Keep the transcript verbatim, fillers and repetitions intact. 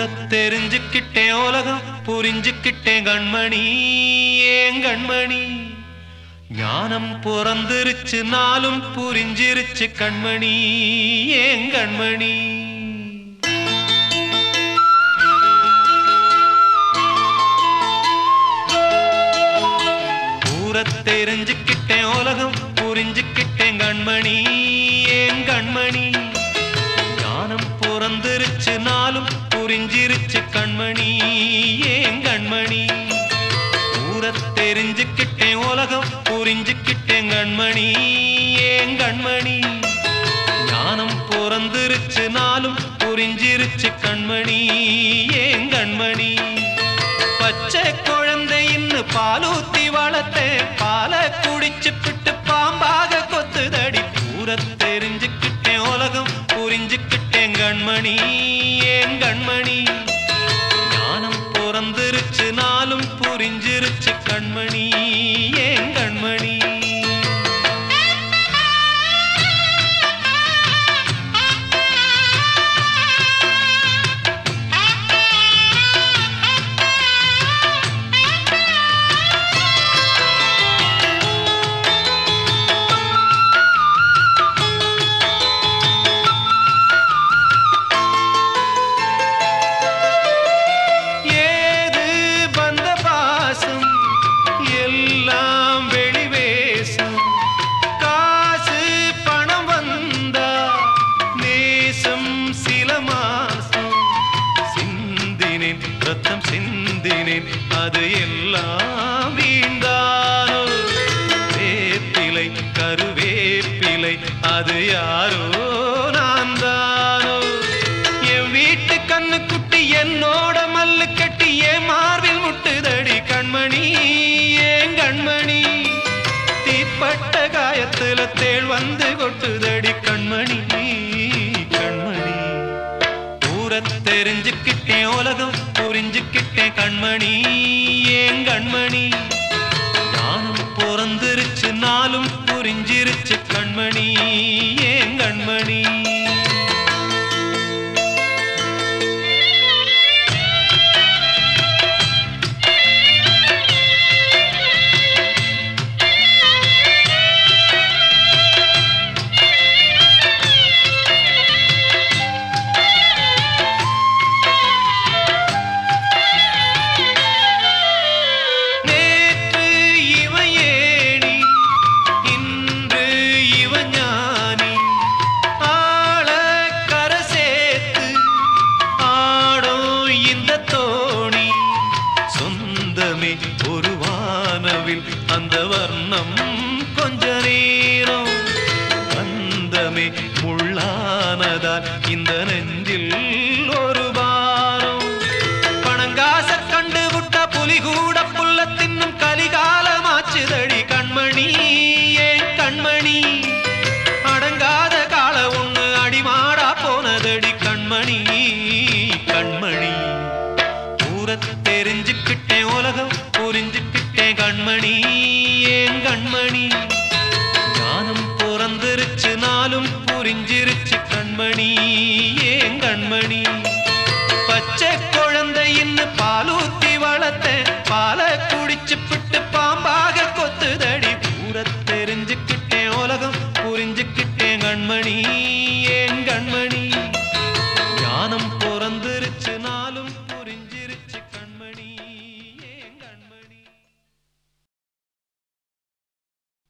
தெரிஞ்சுக்கிட்டேன் உலகம் புரிஞ்சுக்கிட்டேன் கண்மணி ஏன் கண்மணி ஞானம் பிறந்திருச்சு நாளும் புரிஞ்சிருச்சு கண்மணி ஏன் கண்மணி ஊரை தெரிஞ்சுக்கிட்டேன் உலகம் புரிஞ்சுக்கிட்டேன் கண்மணி ஏன் கண்மணி ஞானம் பிறந்திருச்சு நாளும் புரிஞ்சிருச்சு கண்மணி ஏன் கண்மணி ஊரை தெரிஞ்சுக்கிட்டேன் உலகம் புரிஞ்சுக்கிட்டேன் கண்மணி ஏன் கண்மணி ஞானம் பிறந்திருச்சு நாளும் புரிஞ்சிருச்சு கண்மணி ஏன் கண்மணி பச்சை குழந்தை இன்னு பாலூத்தி வளர்த்தேன் பாலை குடிச்சு பிட்டு பாம்பாக கொத்துதடி ஊரை தெரிஞ்சுக்கிட்டேன் உலகம் புரிஞ்சுக்கிட்டேன் கண்மணி ஏன் கண்மணி ஞானம் பிறந்திருச்சு நாளும் புரிஞ்சிருச்சு கண்மணி ஏன் கண்மணி ரத்தம் சிந்தினேன் அது எல்லாம் வீண்டானோ வேப்பிலை கருவேப்பிலை அது யாரோ நான் தானோ என் வீட்டு கண்ணு குட்டி என்னோட மல்லு கட்டி என் மார்பில் முட்டுதடி கண்மணி ஏன் கண்மணி தீப்பட்ட காயத்துல தேள் வந்து கொட்டுதடி கண்மணி கண்மணி ஊரை தெரிஞ்சுக்கிட்டேன் உலகம் புரிஞ்சுக்கிட்டேன் கண்மணி ஏன் கண்மணி ஞானம் பிறந்திருச்சு நாளும் புரிஞ்சிருச்சு கண்மணி ஏன் கண்மணி ஒரு வானவில் அந்த வர்ணம் கொஞ்ச நேரம் வந்தமே முள்ளானதால் இந்த நெஞ்சில் ஒரு பாரம் பணங்காச கண்டு விட்ட புலி கூட புல்ல தின்னும் கலிகாலமாச்சுதடி கண்மணி ஏன் கண்மணி அடங்காத கால ஒண்ணு அடிமாடா போனதடி கண்மணி கண்மணி ஊரை தெரிஞ்சுக்கிட்டேன் உலகம் புரிஞ்சுக்கிட்டேன் கண்மணி